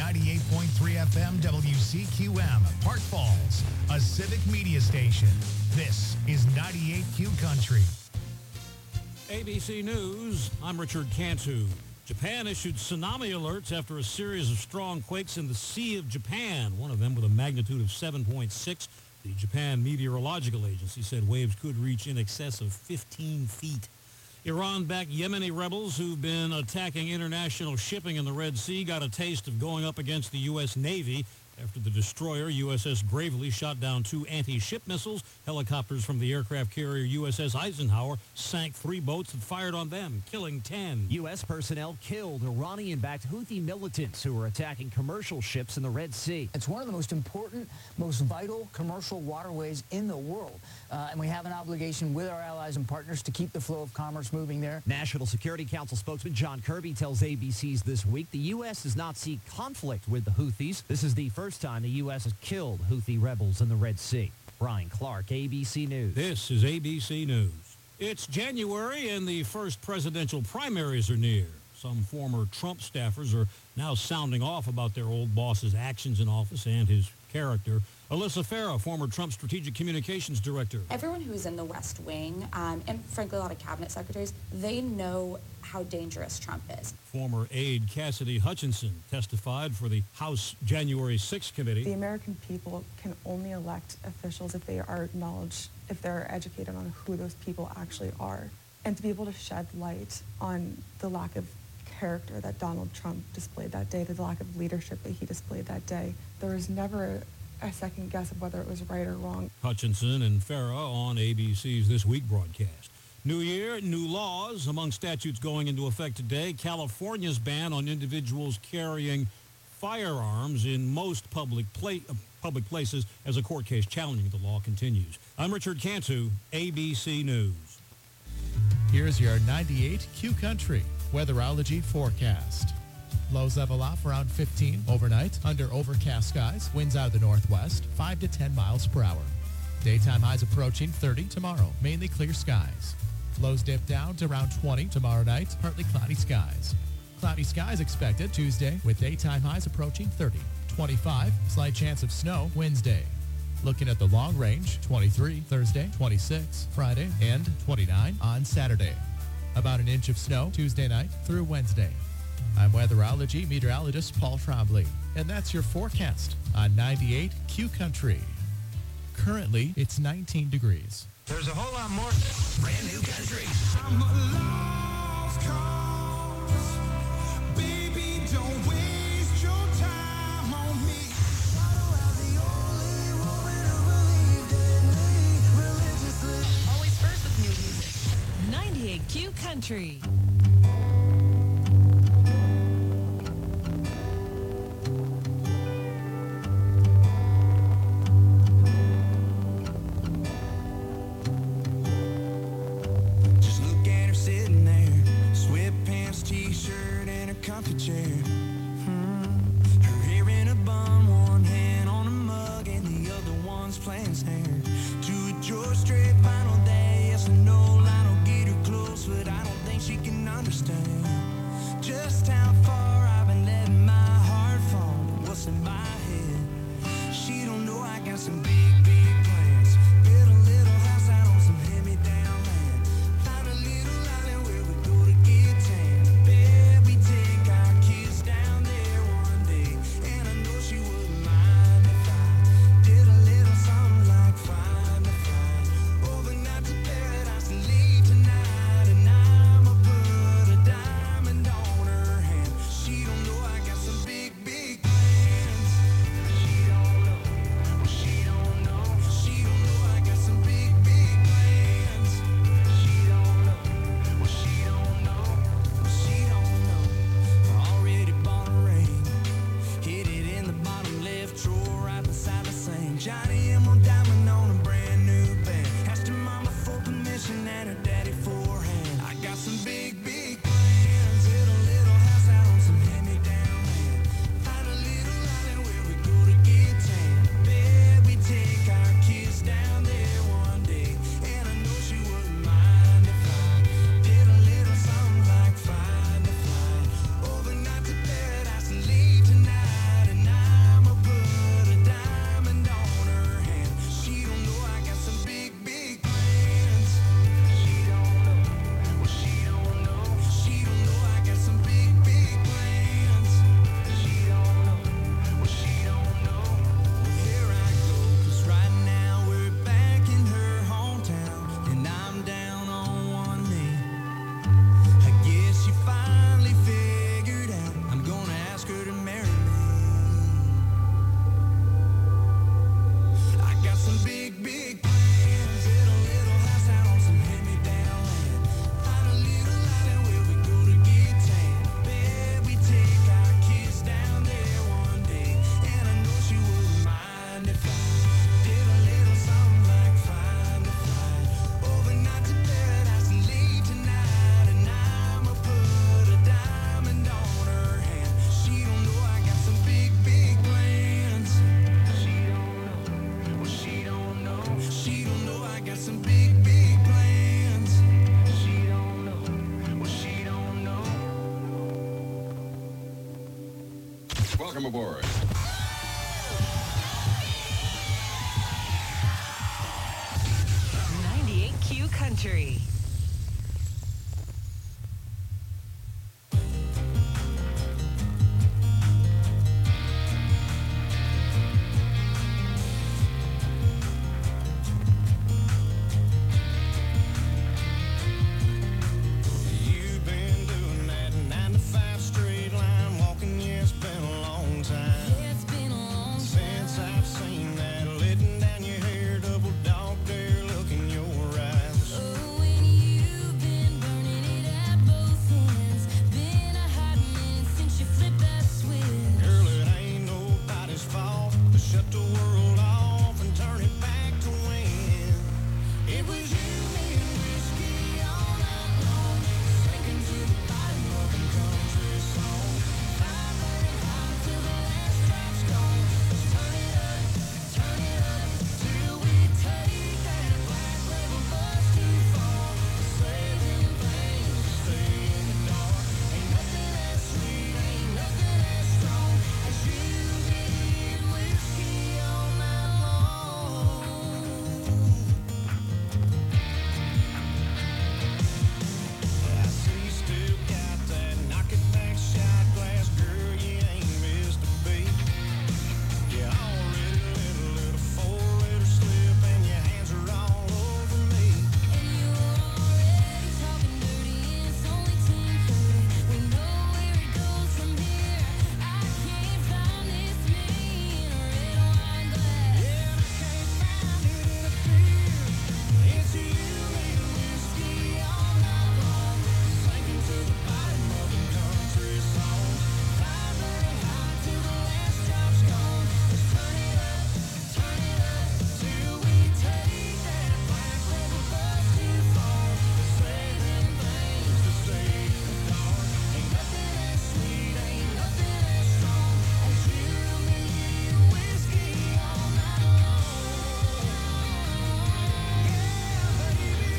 98.3 FM WCQM, Park Falls, a civic media station. This is 98Q Country. ABC News, I'm Richard Cantu. Japan issued tsunami alerts after a series of strong quakes in the Sea of Japan, one of them with a magnitude of 7.6. The Japan Meteorological Agency said waves could reach in excess of 15 feet. Iran-backed Yemeni rebels who've been attacking international shipping in the Red Sea got a taste of going up against the U.S. Navy after the destroyer USS Gravely shot down 2 anti-ship missiles. Helicopters from the aircraft carrier USS Eisenhower sank 3 boats and fired on them, killing 10. U.S. personnel killed Iranian-backed Houthi militants who were attacking commercial ships in the Red Sea. It's one of the most important, most vital commercial waterways in the world. And we have an obligation with our allies and partners to keep the flow of commerce moving there. National Security Council spokesman John Kirby tells ABC's This Week the U.S. does not see conflict with the Houthis. This is the first time the U.S. has killed Houthi rebels in the Red Sea. Brian Clark, ABC News. This is ABC News. It's January and the first presidential primaries are near. Some former Trump staffers are now sounding off about their old boss's actions in office and his character. Alyssa Farah, former Trump strategic communications director. Everyone who is in the West Wing, and frankly a lot of cabinet secretaries, they know how dangerous Trump is. Former aide Cassidy Hutchinson testified for the House January 6th committee. The American people can only elect officials if they are acknowledged, if they're educated on who those people actually are. And to be able to shed light on the lack of character that Donald Trump displayed that day, the lack of leadership that he displayed that day, there was never a second guess of whether it was right or wrong. Hutchinson and Farah on ABC's This Week broadcast. New year, new laws. Among statutes going into effect today, California's ban on individuals carrying firearms in most public places as a court case challenging the law continues. I'm Richard Cantu, ABC News. Here's your 98Q Country weatherology forecast. Lows level off around 15 overnight under overcast skies. Winds out of the northwest, 5 to 10 miles per hour. Daytime highs approaching 30 tomorrow. Mainly clear skies. Lows dip down to around 20 tomorrow night. Partly cloudy skies. Cloudy skies expected Tuesday with daytime highs approaching 30. 25, slight chance of snow Wednesday. Looking at the long range, 23 Thursday, 26 Friday, and 29 on Saturday. About an inch of snow Tuesday night through Wednesday. I'm weatherology meteorologist Paul Trombley, and that's your forecast on 98Q Country. Currently, it's 19 degrees. There's a whole lot more brand new country. I'm a lost cause. Baby, don't waste your time on me. Always first with new music. 98Q Country. T-shirt and a comfy chair. Her hair in a bun, one hand on a mug and the other one's playing snare. To a George Strait final day, yes or no, I don't get her close, but I don't think she can understand just how far I've been letting my heart fall. What's in my head? She don't know I got some big, big plans. Build a little house out on some hand-me-down land. Find a little island where we go to get tan. Take our kids down there one day, and I know she wouldn't mind if I did a little something like fly to fly overnight to paradise and leave tonight. And I'ma put a diamond on her hand. She don't know I got some big, big plans. She don't know. She don't know. She don't know I got some big, big plans. She don't know. She don't know. She don't know. Already bought a ring, hid it in the bottom left drawer right beside the sink. Johnny M on diamond on a brand new band. Asked her mama for permission and her daddy for a hand. I got some big, big plans. Hit a little house out on some hand-me-down land. Find a little island where we go to get tan. Bet we take our kids down there one day, and I know she wouldn't mind if I did a little something like fly to fly overnight to paradise and leave tonight. Welcome aboard. 98Q Country. You've been doing that 9 to 5 straight line walking, yeah, it's been a long time. It's been a long Since I've seen that, letting down your hair, double dog dare look in your eyes. Oh, and you've been burning it at both ends. Been a hot minute since you flipped that switch. Girl, it ain't nobody's fault to shut the world off and turn it back to when it was you, me, and whiskey all night long, sinking to the bottom of a country song. Fire burning hot till the last drop's gone. Let's turn it up till we take that black label bus too far. Saving things to stay in the dark. Ain't nothing as sweet, ain't nothing as strong as you, me, and whiskey all night long. I see you still got that knock it back shot glass, girl, you ain't missed a beat. You already let a little four-letter slip and your hands are all over me. And you're already talking dirty, and it's only 10:30. We know where it goes from here. I can't find this me in a red wine glass. Yeah, I can't find it in a beer. It's you, me, and whiskey all night long, sinking to the bottom of the country song. Fire burning hot till the last drop's gone. Let's turn it up till we take that black label bus too far. Saving things to stay in the dark. Ain't nothing as sweet, ain't nothing as strong as you, me, and whiskey all night long. Yeah, baby.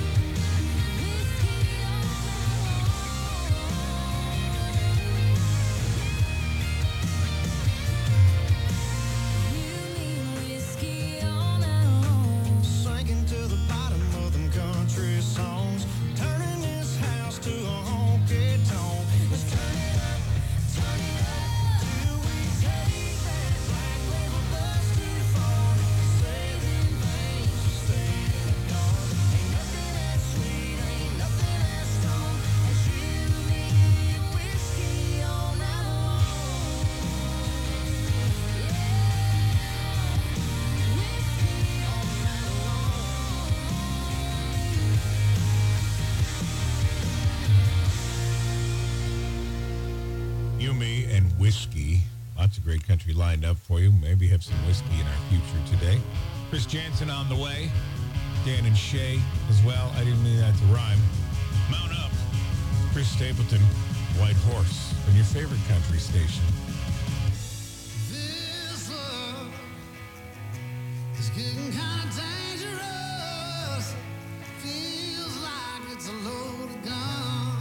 Whiskey all night long. Sinking to the bottom of them country songs, turning this house to a honky tonk. Let's turn it up till we take that black label bus too far. Saving things to stay in the dark. Ain't nothing as sweet, ain't nothing as strong as you, me, and whiskey all night long. You, me, and whiskey. Lots of great country lined up for you. Maybe have some whiskey in our future today. Chris Jansen on the way. Dan and Shay as well. I didn't mean that to rhyme. Mount up. Chris Stapleton, White Horse, on your favorite country station. This love is getting kind of dangerous. Feels like it's a loaded gun.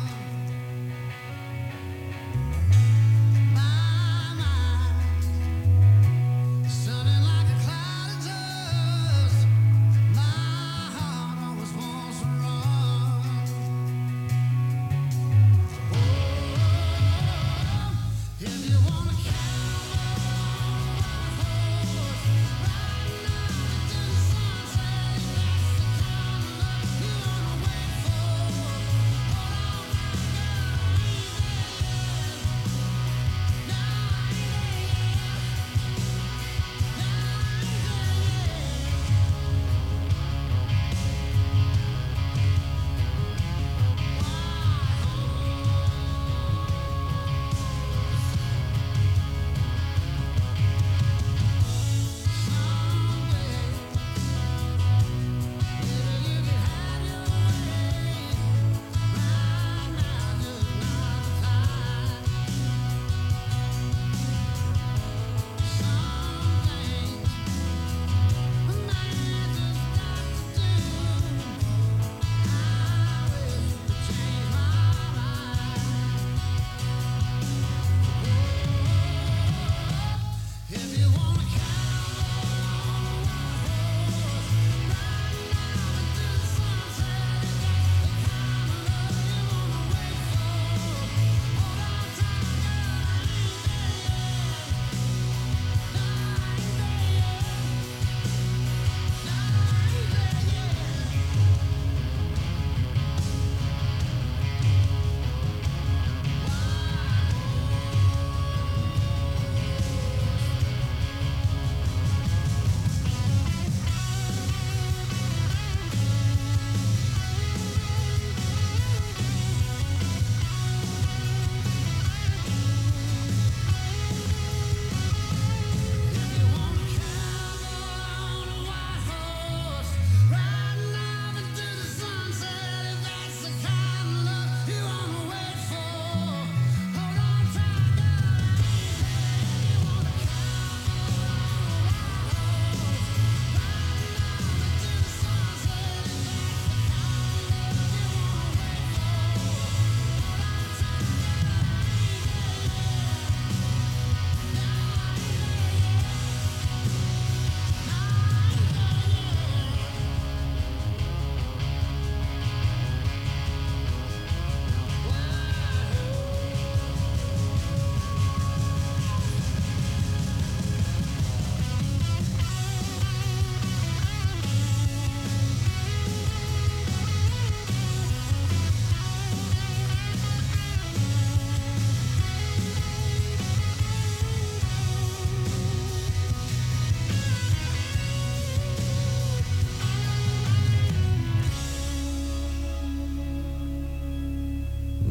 My mind is sounding like a cloud of dust. My heart always wants to run. If you wanna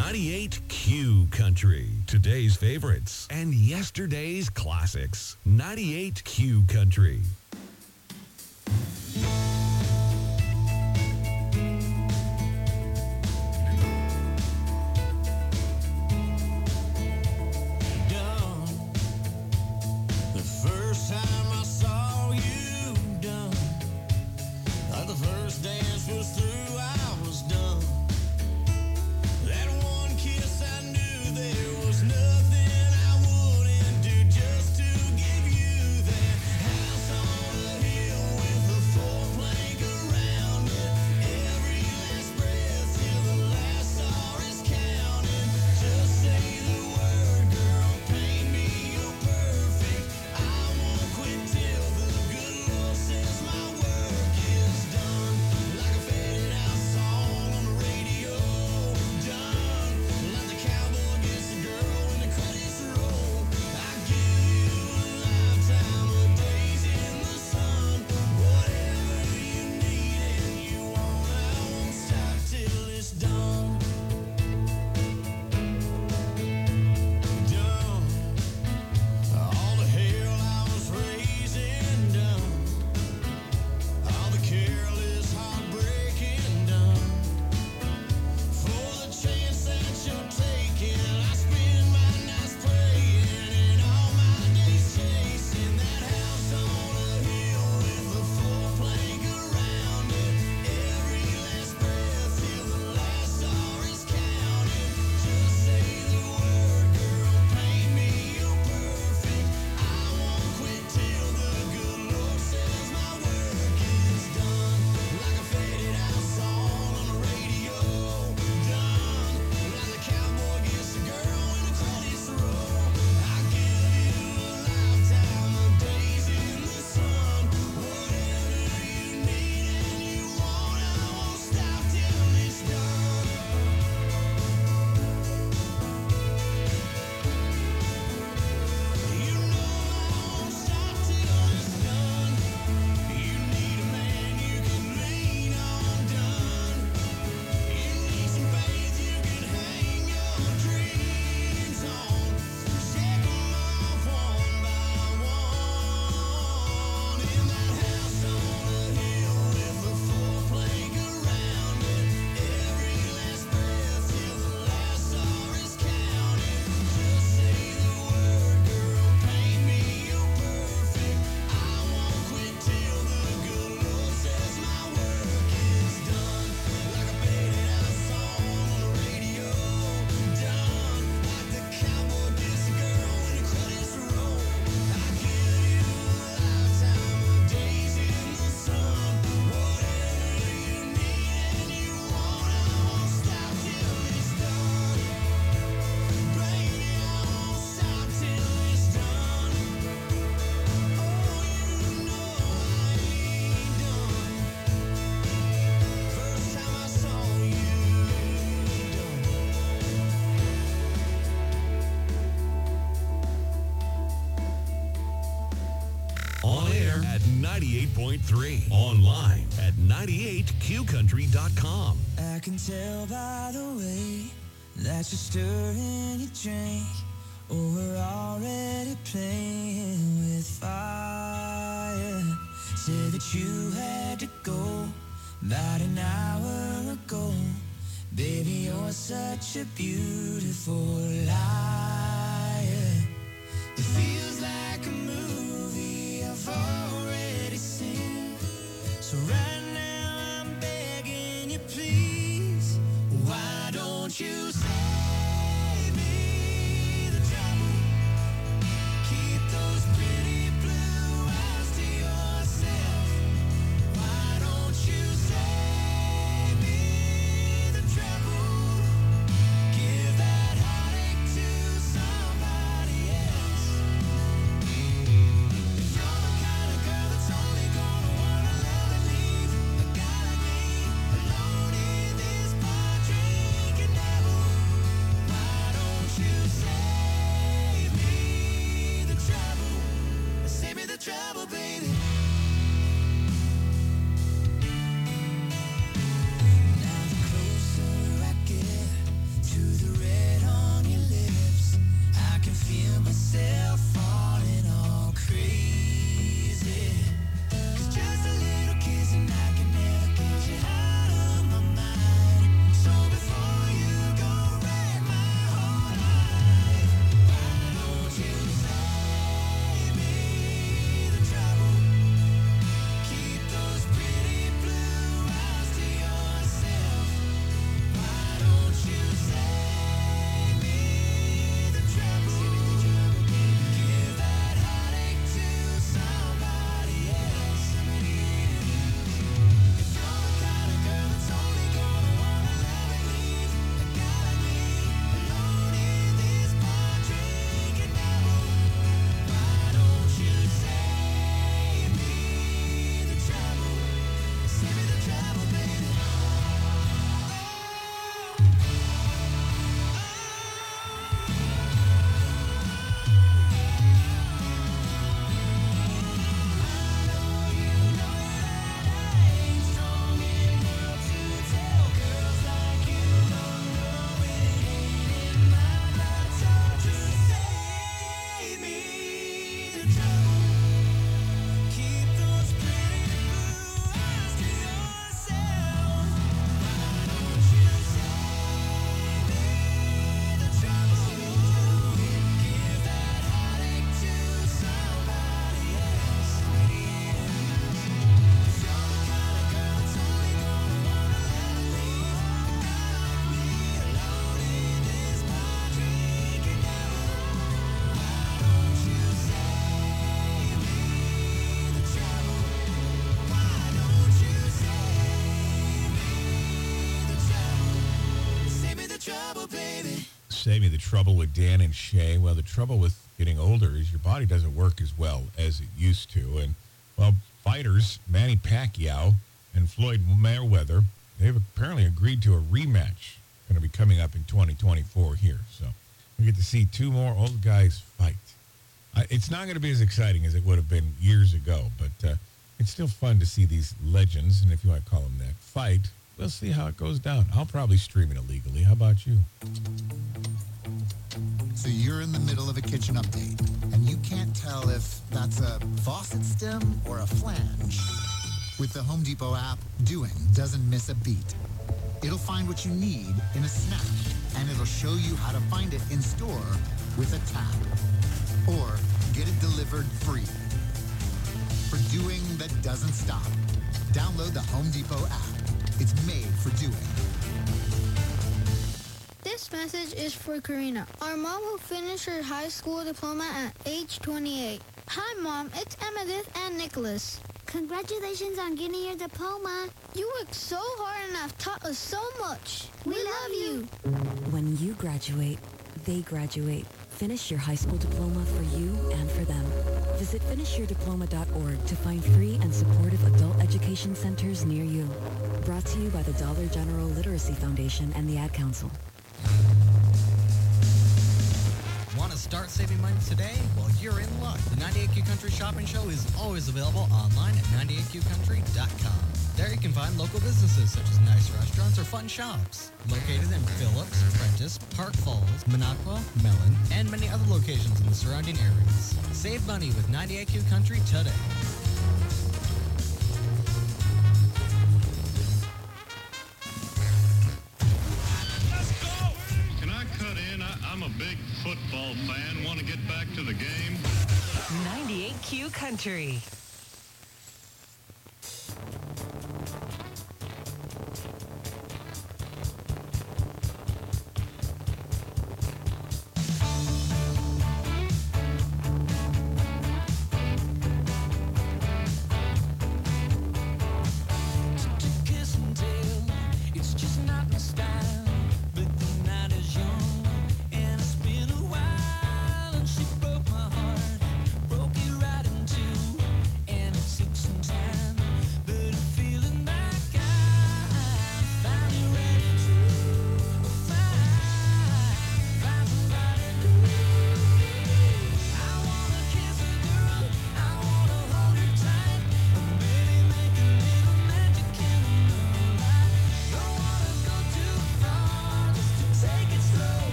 98 Q Country. Today's favorites and yesterday's classics. 98 Q Country. The first time I saw you done, like the first dance was through, I was done. That one kiss, I knew there was nothing I wouldn't do just to give you that house on a hill with a four-plank around it. Every last breath till the last star is counted. Just say the word, girl, paint me your perfect. I won't quit till the good Lord says my work is done. Like a faded out song on the radio. Done. Like the cowboy gets the girl when the credits roll. I give you a lifetime of days in the sun. Whatever you need and you want, I won't stop till it's done. Done. All the hell I was raising done. All the careless heartbreaking done. For the chance that you're taking, I spend my nights praying and all my days chasing that house on a hill with a four-plank around it. Every last breath till the last star is counted. Just say the word, girl, paint me your perfect. I won't quit till the good Lord says my work is done. Like a faded out song on the radio. Done. Like the cowboy gets the girl when the credits roll. I give you a lifetime of days in the sun. Whatever you need and you want, I won't stop till it's done. You know I won't stop till it's done. You need a man you can lean on, done. You need some faith you can hang your dreams on. Check 'em off one by one. In that house on a hill with a four-plank around it. Every last breath till the last star is counted. Just say the word, girl, paint me your perfect. I won't quit till the good Lord says my work is done. Like a faded out song on the radio. Done. Like the cowboy gets the girl when the credits roll. I give you a lifetime of days in the sun. Whatever you need and you want, I won't stop till it's done. Baby, I won't stop till it's done. Oh, you know I ain't done. First time I saw you done. On air at 98.3. Online at 98qcountry.com. I can tell by the way that you're stirring your drink. Oh, we're already playing with fire. Said that you had to go about an hour ago. Baby, you're such a beautiful liar. It feels like a movie I've already seen. So right now I'm begging you, please. Why don't you save me the trouble? Keep those pretty blue eyes to yourself. Why don't you save me the trouble? Give that heartache to somebody else. You're the kind of girl that's only gonna wanna love and leave a guy like me alone in this bar drinking devil. say to me the trouble with Dan and Shay. Well, the trouble with getting older is your body doesn't work as well as it used to. And, well, fighters, Manny Pacquiao and Floyd Mayweather, they've apparently agreed to a rematch going to be coming up in 2024 here. So we get to see two more old guys fight. It's not going to be as exciting as it would have been years ago, but it's still fun to see these legends, and if you want to call them that, fight. We'll see how it goes down. I'll probably stream it illegally. How about you? So you're in the middle of a kitchen update, and you can't tell if that's a faucet stem or a flange. With the Home Depot app, doing doesn't miss a beat. It'll find what you need in a snap, and it'll show you how to find it in store with a tap. Or get it delivered free. For doing that doesn't stop, download the Home Depot app. It's made for doing. This message is for Karina, our mom who finished her high school diploma at age 28. Hi, Mom. It's Emmettith and Nicholas. Congratulations on getting your diploma. You worked so hard and have taught us so much. We love you. When you graduate, they graduate. Finish your high school diploma for you and for them. Visit finishyourdiploma.org to find free and supportive adult education centers near you. Brought to you by the Dollar General Literacy Foundation and the Ad Council. Want to start saving money today? Well, you're in luck. The 98Q Country Shopping Show is always available online at 98qcountry.com. There you can find local businesses such as nice restaurants or fun shops. Located in Phillips, Prentice, Park Falls, Minocqua, Mellon, and many other locations in the surrounding areas. Save money with 98Q Country today. Can I cut in? I'm a big football fan. Want to get back to the game? 98Q Country.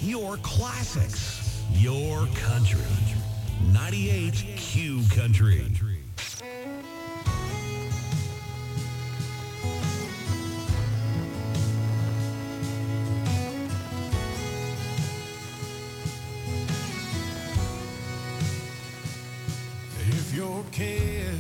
your classics, your country. 98 Q Country. If your kids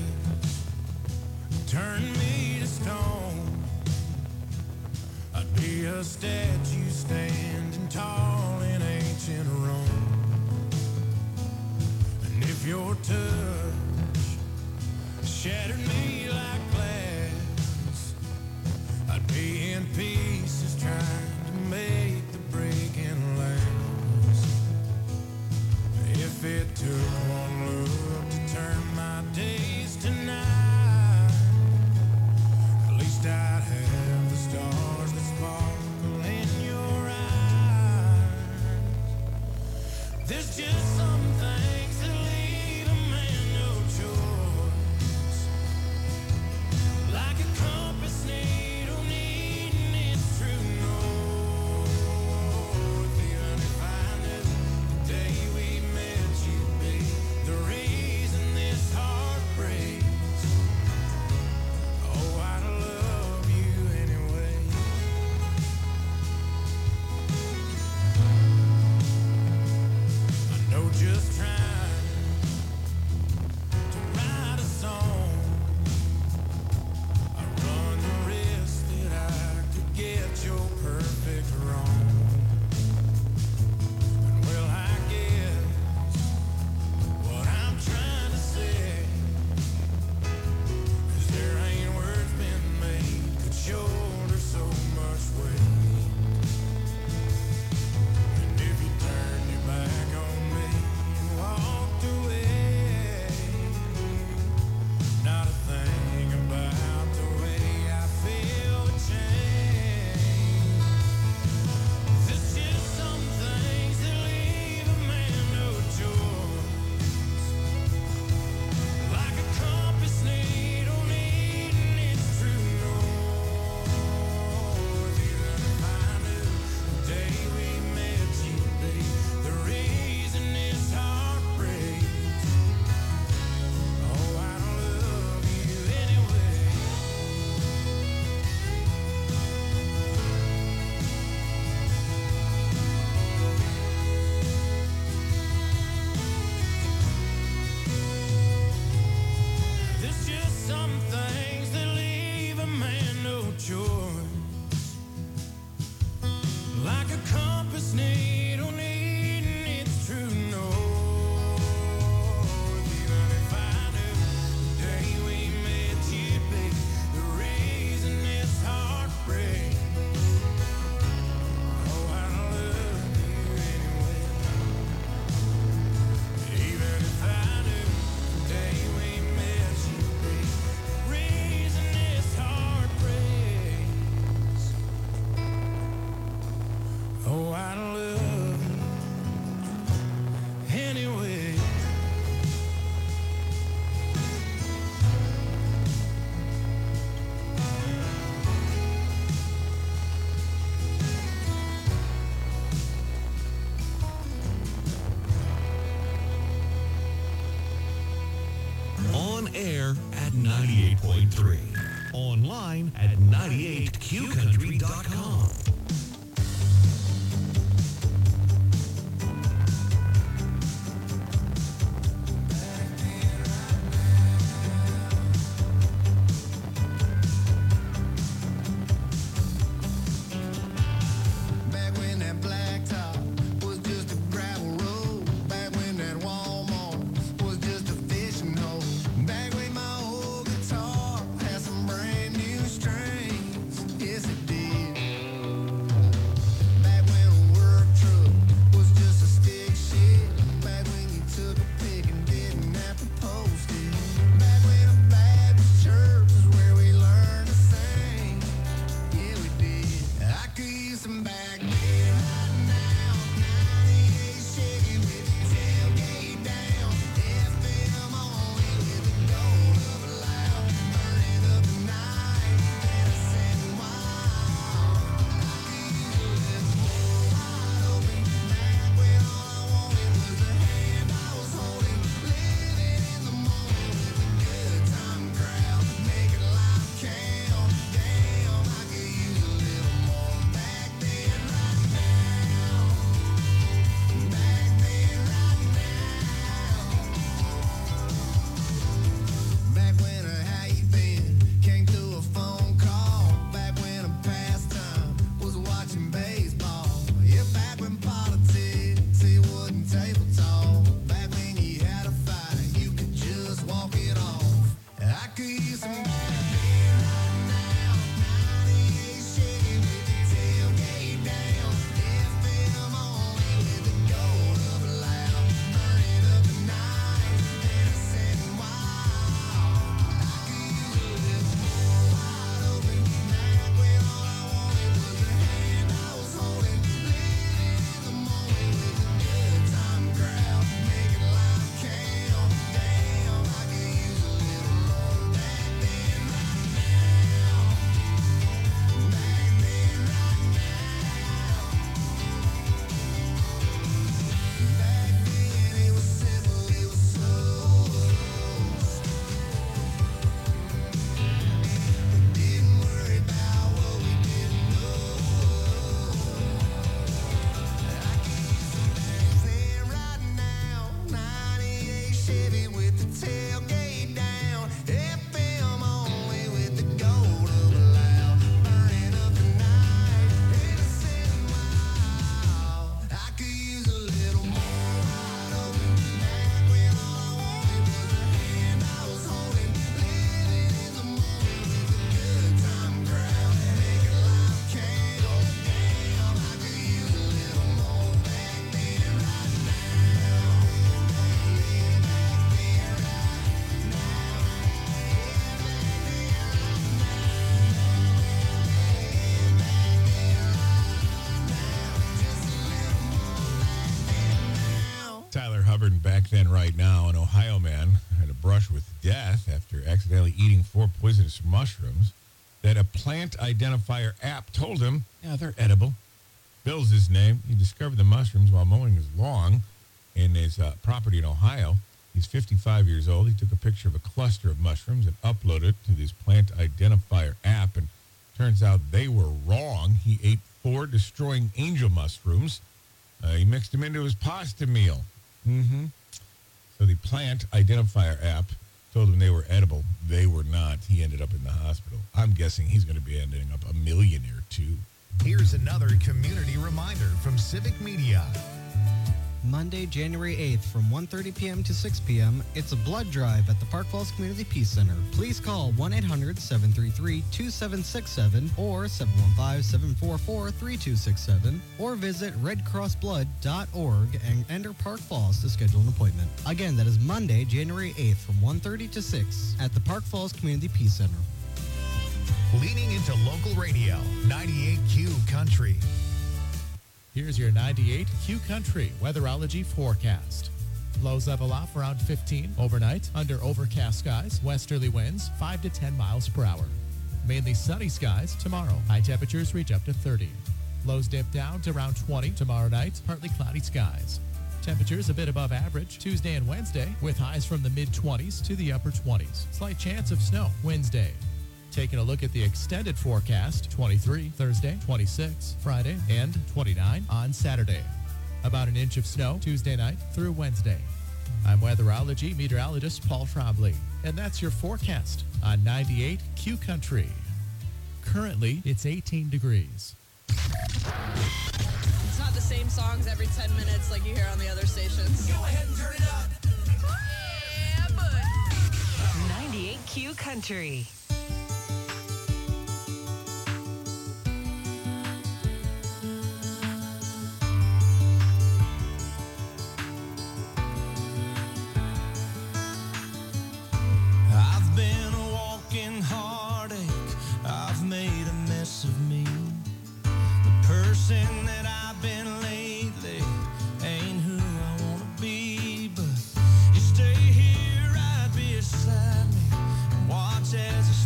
turn me to stone, I'd be a statue standing tall in ancient Rome. And if your touch shattered me like glass, I'd be in pieces trying to make the breaking last. If it took one look to turn my days to night, at least I'd have the stars that sparkle in your eyes. There's just some things that leave a man no choice, like a compass needle needing its true north. Even if I knew the day we met you'd be the reason this heart breaks, oh, I'd love you anyway. I know just trying to write a song, I run the risk that I could get your perfect wrong. And well, I guess what I'm trying to say is there ain't words been made could shoulder so much weight. And if you turned your back on me and walked away, not a thing about the way I feel would change. There's just some things that leave a man no choice, like a compass needle needing its true north. Even if I knew the day we met you'd be the reason this heart breaks, oh, I'd love you anyway. There's just some things that leave a man no choice, like a compass needle needing its true north. Even if I knew the day we met you'd be the reason this heart breaks, oh, I'd love you anyway. Even if I knew the day we met you'd be the reason this heart breaks, oh, I'd love you anyway. On air at 98.3. Online at 98qcountry.com. Back when that blacktop was just a gravel road, back when that Walmart was just a fishing hole, back when my old guitar had some brand new strings, yes it did. back then, right now, an Ohio man had a brush with death after accidentally eating 4 poisonous mushrooms that a plant identifier app told him, yeah, they're edible. Bill's his name. He discovered the mushrooms while mowing his lawn in his property in Ohio. He's 55 years old. He took a picture of a cluster of mushrooms and uploaded it to this plant identifier app, and turns out they were wrong. He ate 4 destroying angel mushrooms. He mixed them into his pasta meal. So the plant identifier app told him they were edible. They were not. He ended up in the hospital. I'm guessing he's going to be ending up a millionaire, too. Here's another community reminder from Civic Media. Monday, January 8th from 1:30 p.m. to 6 p.m., it's a blood drive at the Park Falls Community Peace Center. Please call 1-800-733-2767 or 715-744-3267 or visit redcrossblood.org and enter Park Falls to schedule an appointment. Again, that is Monday, January 8th from 1:30 to 6 at the Park Falls Community Peace Center. Leaning into local radio, 98Q Country. Here's your 98 Q Country weatherology forecast. Lows level off around 15 overnight under overcast skies, westerly winds 5 to 10 miles per hour. Mainly sunny skies tomorrow. High temperatures reach up to 30. Lows dip down to around 20 tomorrow night, partly cloudy skies. Temperatures a bit above average Tuesday and Wednesday with highs from the mid-20s to the upper 20s. Slight chance of snow Wednesday. Taking a look at the extended forecast, 23 Thursday, 26 Friday, and 29 on Saturday. About an inch of snow Tuesday night through Wednesday. I'm weatherology meteorologist Paul Trombley, and that's your forecast on 98 Q Country. Currently, it's 18 degrees. It's not the same songs every 10 minutes like you hear on the other stations. Go ahead and turn it up. Yeah, bud. 98 Q Country. I've been a walking heartache. I've made a mess of me. The person that I've been lately ain't who I want to be. But you stay here right beside me and watch as the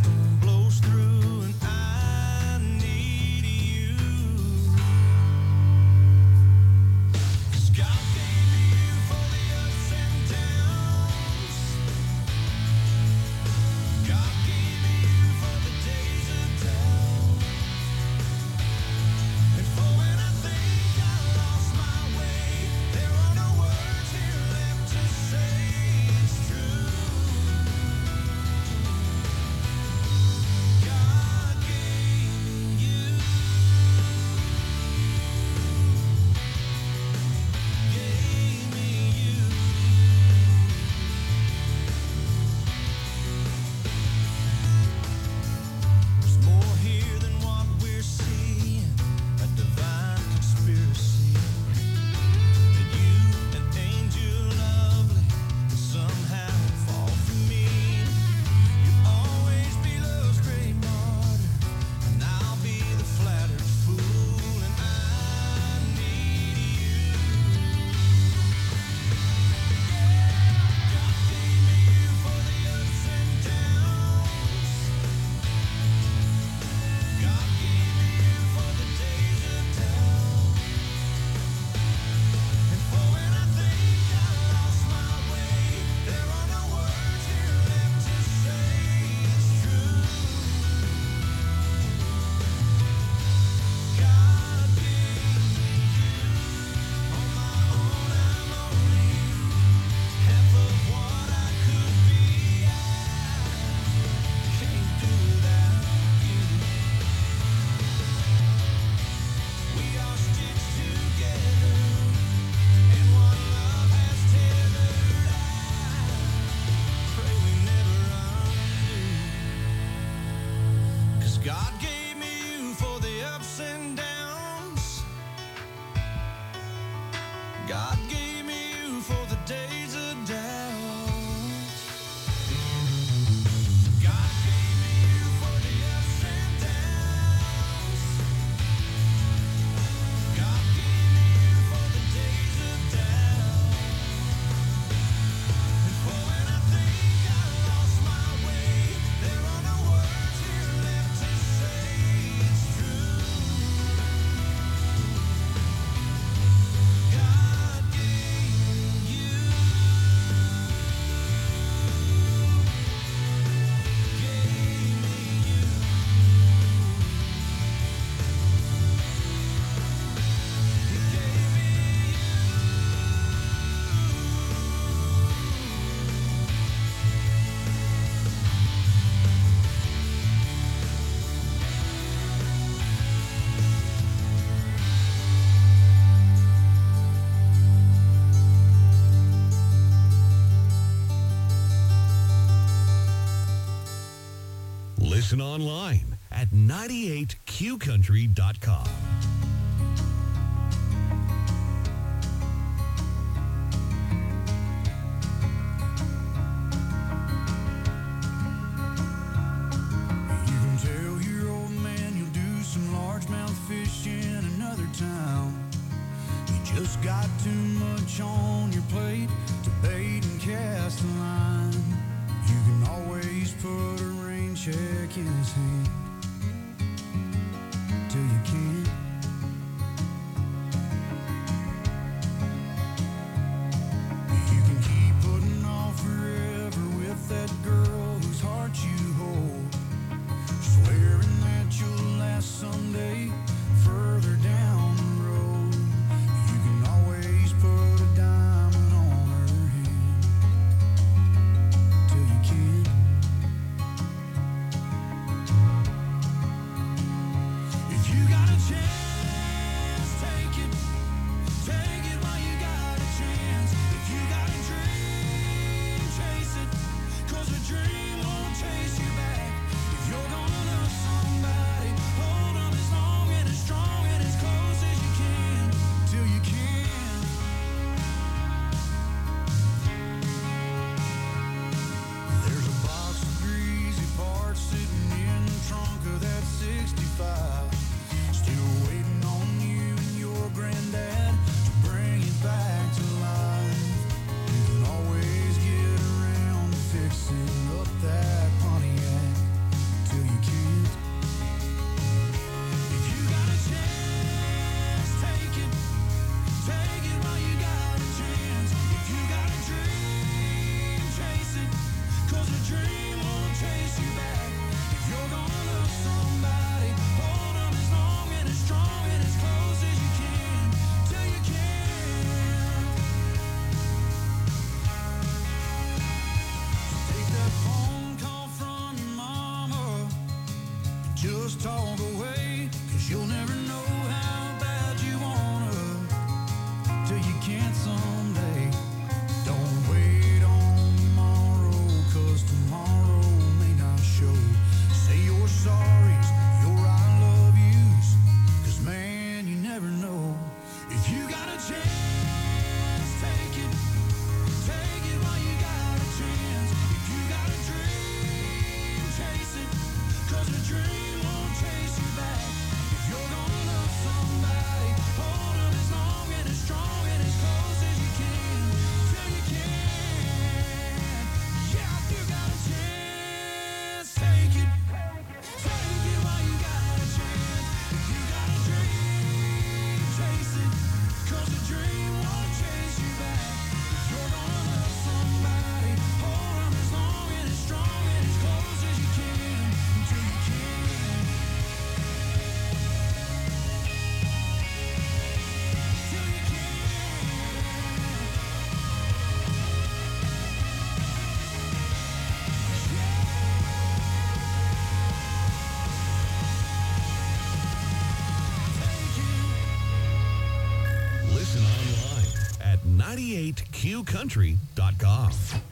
Listen online at 98qcountry.com. You can tell your old man you'll do some largemouth fish in another town. You just got too much on your plate to bait and cast a line. You can always put a rain check in his hand till you can't. You can keep putting off forever with that girl whose heart you hold, swearing that you'll last someday further down the road. You can always put a diamond on her hand till you can't. If you got a chance, take it. Take it while you got a chance. If you got a dream, chase it. 'Cause a dream won't chase you back. If you're gonna love somebody, hold on as long and as strong and as close as you can till you can. There's a box of greasy parts sitting in the trunk of that 65, still waiting on you and your granddad to bring it back to life. You can always get around to fixing up that Pontiac till you can't. If you got a chance, take it. Take it while you got a chance. If you got a dream, chase it. 'Cause a dream won't chase you back. If you're gonna love somebody, hold on as long and as strong and as close as you can till you can. Take that phone call from your mama, just talk away, 'cause you'll never know how bad you wanna till you can't someday. Don't wait on tomorrow, 'cause tomorrow may not show. Say your sorries, your I love yous, 'cause man, you never know. If you got a chance, take it. Take it while you got a chance. If you got a dream, chase it. 'Cause a dream won't chase you back. If you're gonna love somebody, hold on as long and as strong and as close as you can till you can. Yeah, if you got a chance, take it. Take it while you got a chance. If you got a dream, chase it. 'Cause a dream won't chase you back. If you're gonna love somebody, hold on as long and as strong and as close as you can until you can. Till you can. Listen online at 98qcountry.com.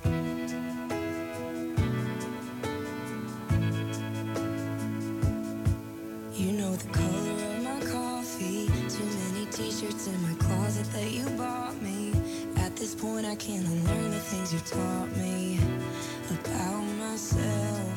You know the color of my coffee. Too many t-shirts in my closet that you bought me. At this point I can't unlearn the things you taught me about myself.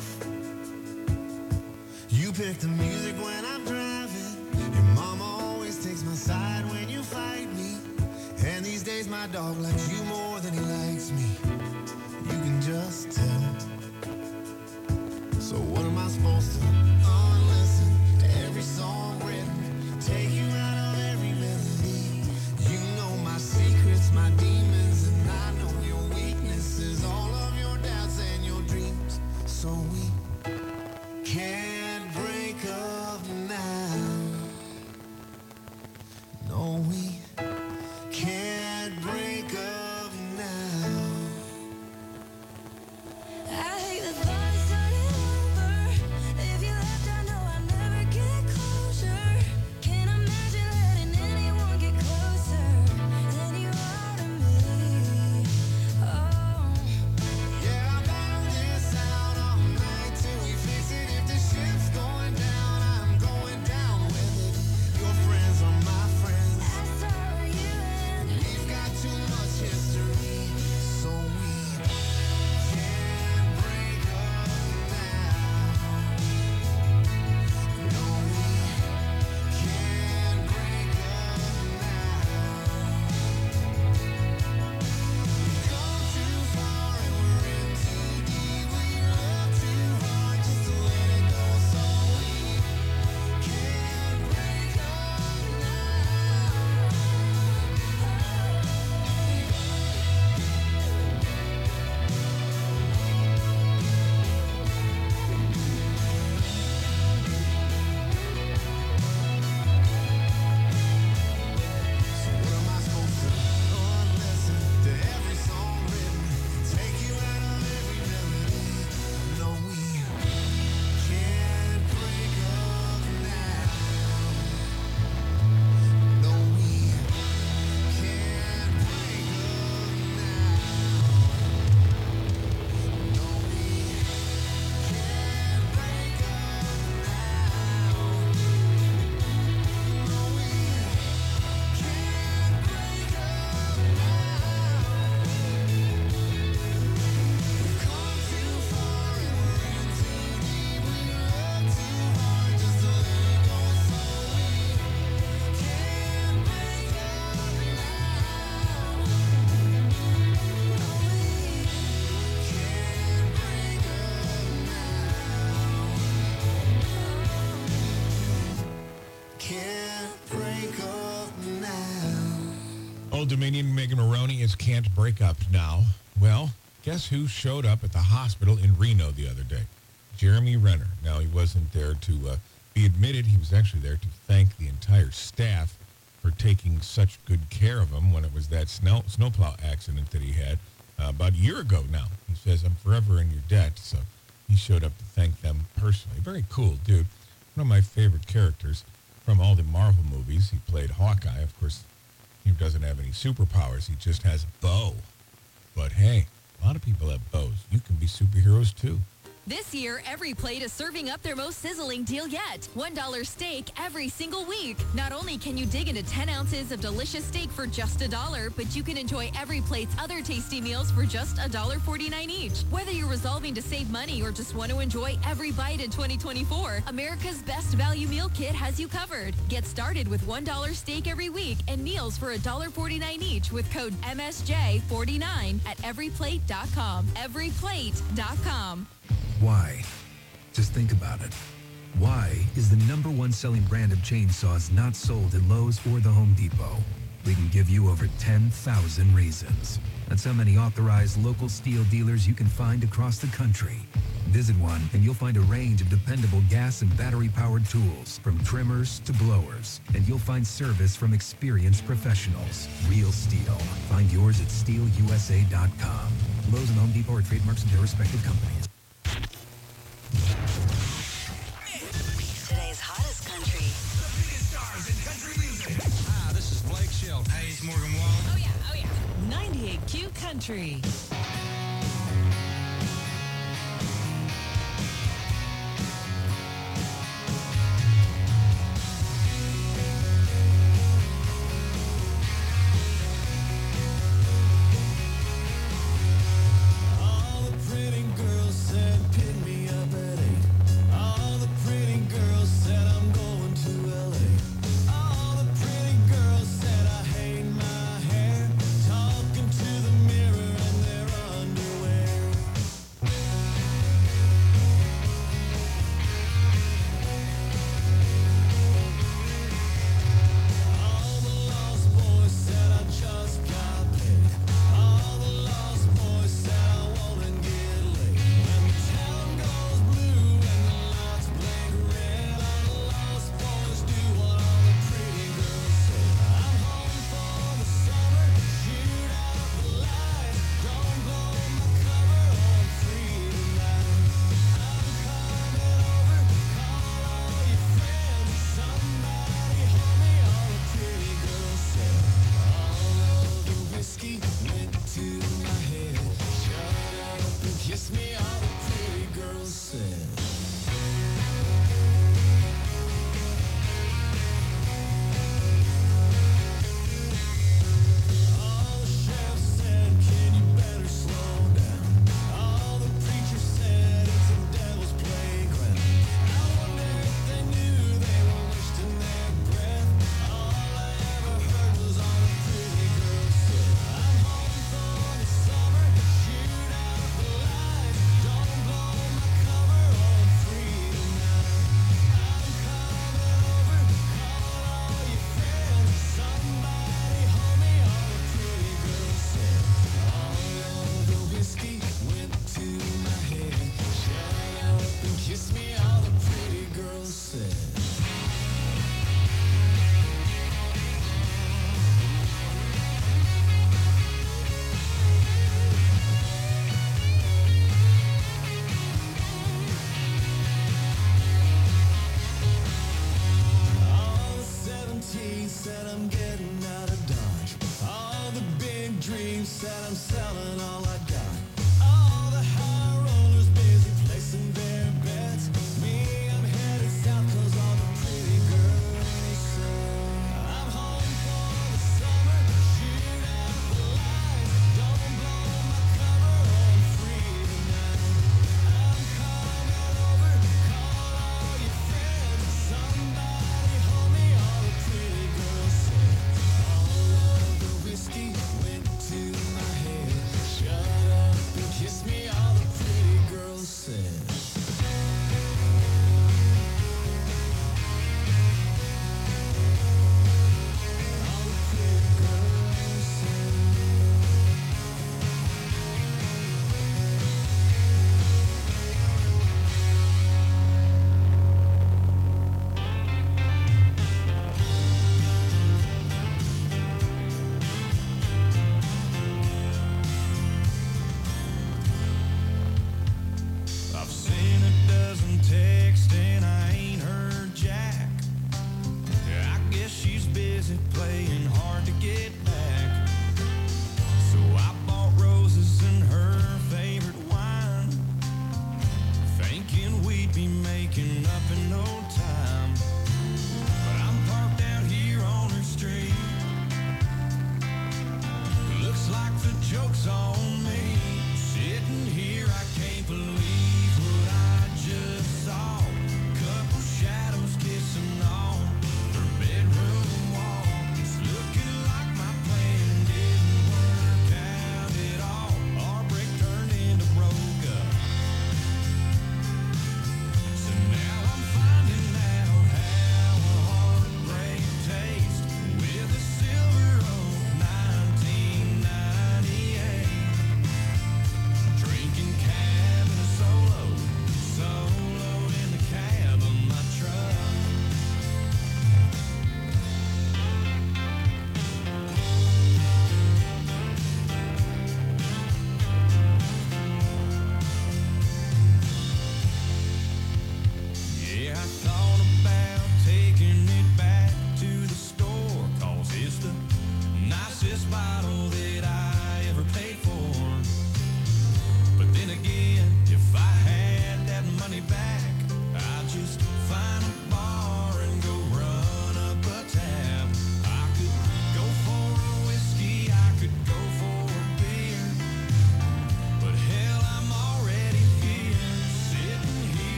You pick the music when I'm driving. Your mama always takes my side when you fight me. And these days my dog likes you more than he likes me. You can just tell. So what am I supposed to listen to every song written? Take you out of every melody. You know my secrets, my demons, and I know your weaknesses, all of your doubts and your dreams. So we can't break up now. No, we can't break up Old Dominion, Megan Maroney is can't break up now. Well, guess who showed up at the hospital in Reno the other day? Jeremy Renner. Now, he wasn't there to be admitted. He was actually there to thank the entire staff for taking such good care of him when it was that snowplow accident that he had about a year ago now. He says, I'm forever in your debt. So he showed up to thank them personally. Very cool dude. One of my favorite characters from all the Marvel movies. He played Hawkeye. Of course, he doesn't have any superpowers. He just has a bow. But hey, a lot of people have bows. You can be superheroes too. This year, Every Plate is serving up their most sizzling deal yet. $1 steak every single week. Not only can you dig into 10 ounces of delicious steak for just $1, but you can enjoy Every Plate's other tasty meals for just $1.49 each. Whether you're resolving to save money or just want to enjoy every bite in 2024, America's Best Value Meal Kit has you covered. Get started with $1 steak every week and meals for $1.49 each with code MSJ49 at everyplate.com. Everyplate.com. Why? Just think about it. Why is the #1 selling brand of chainsaws not sold at Lowe's or the Home Depot? We can give you over 10,000 reasons. That's how many authorized local steel dealers you can find across the country. Visit one and you'll find a range of dependable gas and battery-powered tools, from trimmers to blowers. And you'll find service from experienced professionals. Real steel. Find yours at steelusa.com. Lowe's and Home Depot are trademarks of their respective companies. Today's hottest country. The biggest stars in country music. Hi, this is Blake Shelton. Hey, it's Morgan Wallen. Oh, yeah. 98Q Country. All the pretty girls said pick me up at 8. All the pretty girls said I'm going to LA. All the pretty girls said I hate my hair. Talking to the mirror and they're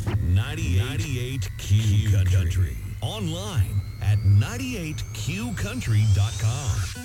98 Q Country. Online at 98QCountry.com.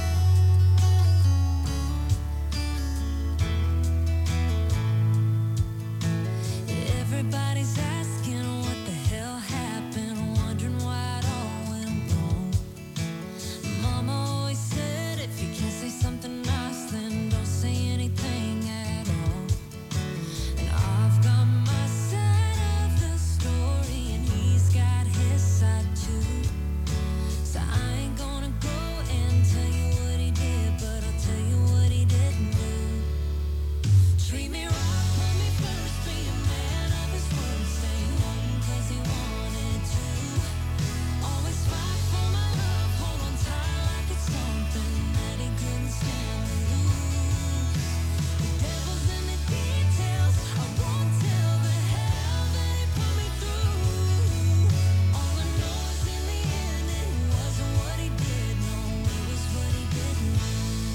Everybody's asking what the hell happened, wondering why it all went wrong. Mama always said if you can't say something nice, then don't say anything at all. And I've got my side of the story, and he's got his side too. So I ain't gonna go and tell you what he did, but I'll tell you what he didn't do. Treat me right, put me first, be a man of his word, stay home 'cause he wanted to. Always fight for my love, hold on tight like it's something that he couldn't stand to lose. The devil's in the details, I won't tell the hell that he put me through. All I know is in the end it wasn't what he did, no, it was what he didn't do.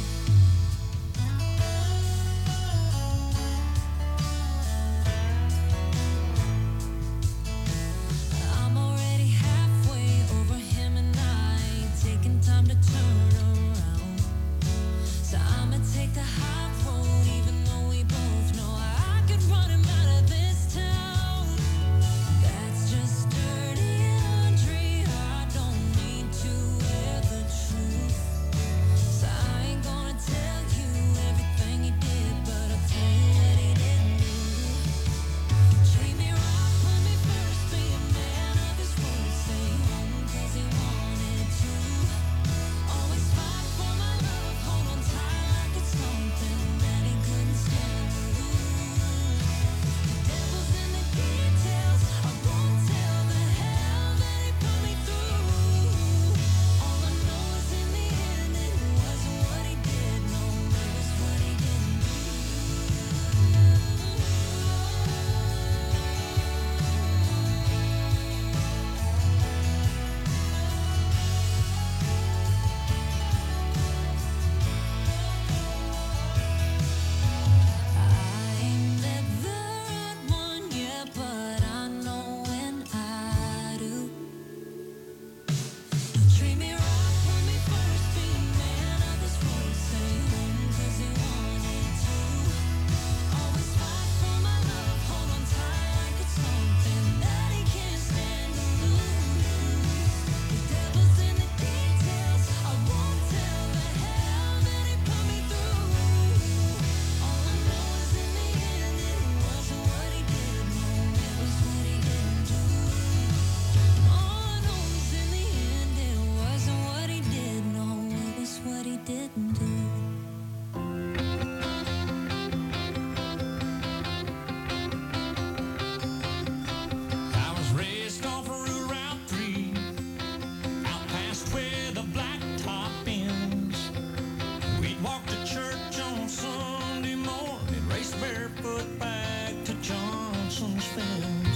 I'm already halfway over him and I ain't taking time to turn around. So I'ma take the high road even though we both know I could run him out of this town. That's just dirty laundry, I don't need to wear the truth. So I ain't gonna tell you everything he did, but I'll tell you what he didn't do. Treat me right, put me first, be a man of his word, stay home 'cause he wanted to. Always fight for my love, hold on tight like it's something that he couldn't stand to lose. The devil's in the details, I won't tell the hell that he put me through. All I know is in the end it wasn't what he did, no, it was what he didn't do. I ain't met the right one yet, but I know when I do. Treat me right, put me first, be a man of his word, stay home 'cause he wanted to. Always fight for my love, hold on tight like it's something that he can't stand to lose. The devil's in the details, I won't tell the hell that he put me through. All I know is in the end it wasn't what he did, no, it was what he didn't do. All I know is in the end it wasn't what he did, no, it was what he didn't do. I was raised off of Route 3, out past where the blacktop ends. We'd walk to church on Sunday morning, race barefoot back to Johnson's Fen.